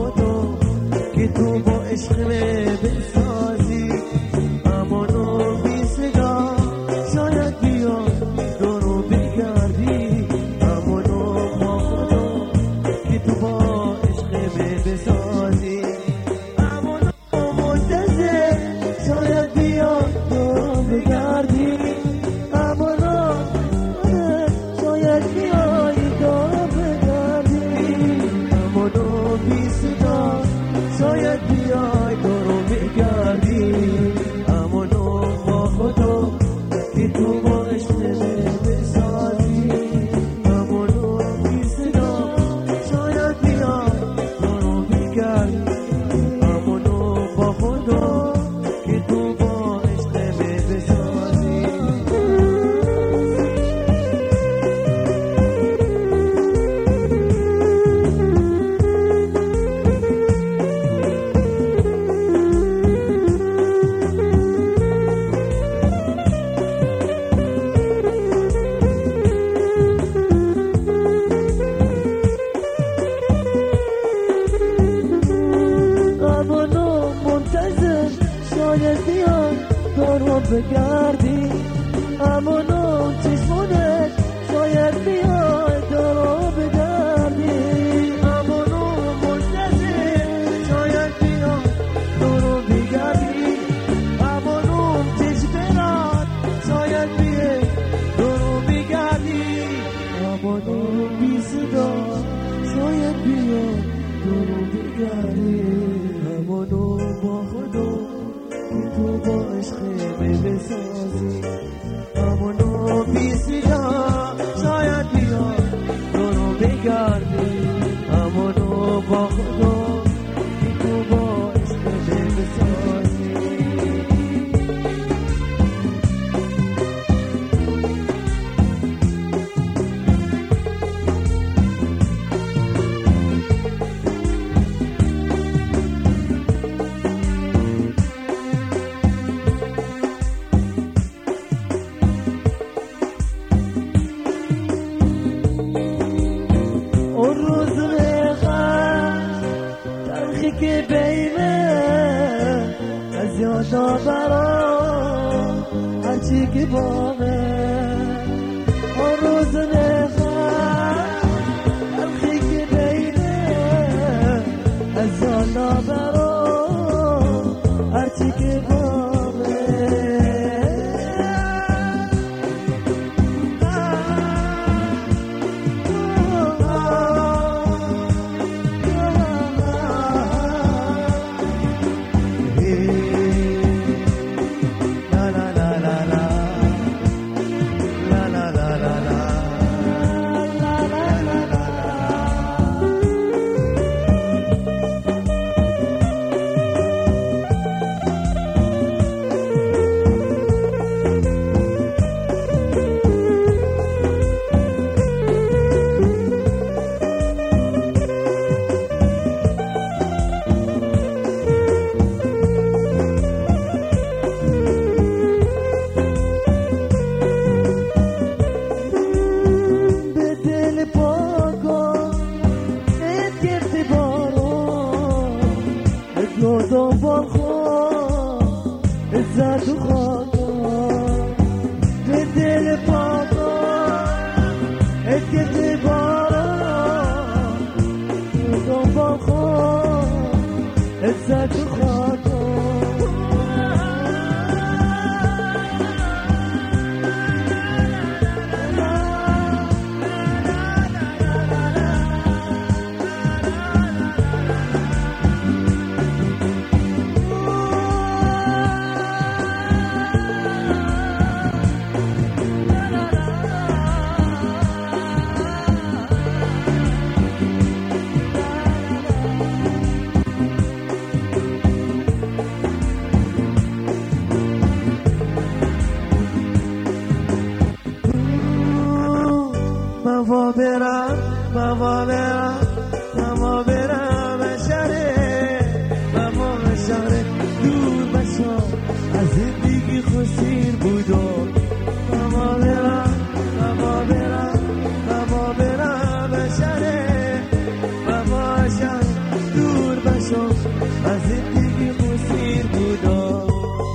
خدا که تو با عشق بسازی امانو بی صدا شاید بیا دورو بگردی امانو با خدا که تو با عشق بسازی امانو منتظر شاید بیا دورو بگردی امانو شاید بیای دورو بگردی امانو بی صدا شاید بیای دورو بگردی امانو با خدا که تو با عشق بسازی امانو بی صدا شاید بیای دورو بگردی امانو با خدا که تو با عشق بسازی امانو منتظر شاید بیای دورو بگردی امانو چشمونت شاید بیای دورو بگردی امانو منتظر شاید بیای دورو بگردی امانو چشمونت شاید بیای دورو بگردی امانو بی صدا شاید بیای دورو بگردی امانو با خدا که تو با عشق بسازی امانو بی صدا شاید بیا دورو بگردی امانو با خدا که تو با عشق بسازی اون روز غم تلخی که بیمه از یادا برام هرچی که بامه اون روز غم تلخی که بیمه از یادا برام هرچی که بامه دنبال خود عزت و خدا به دل پاکا اتکت بارا دنبال خود عزت و خدا از زندگی خوشیر بودم.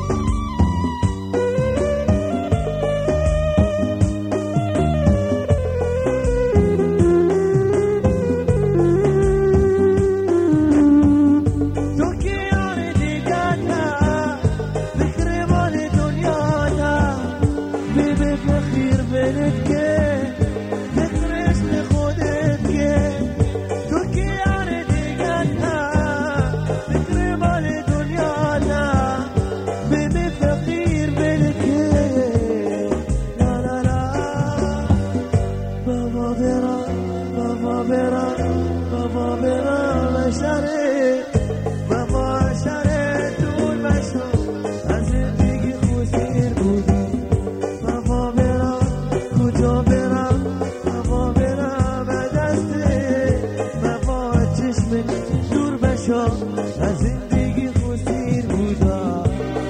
بابا برام شره بابا شره دور بشو از زندگی خوشیر بودی. بابا برام کجا برام بابا برام دسته بابا چشم دور بشو از زندگی خوشیر بودم.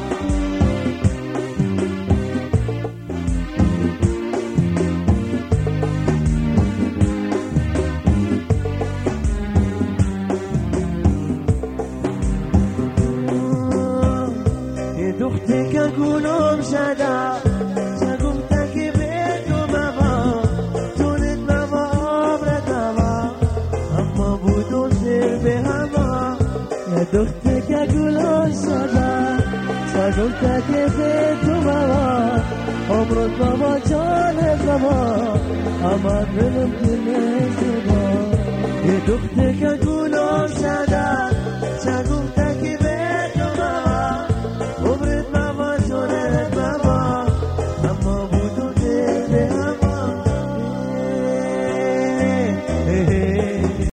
دختر که گلم شده شگفته که به تو بابا تونت بابا عمرت بابا اما بودون دل به هوا. یه دختر که گلم شده شگفته که به تو بابا عمرت بابا جانت بابا اما دلم که نشده. یه دختر که گلم شده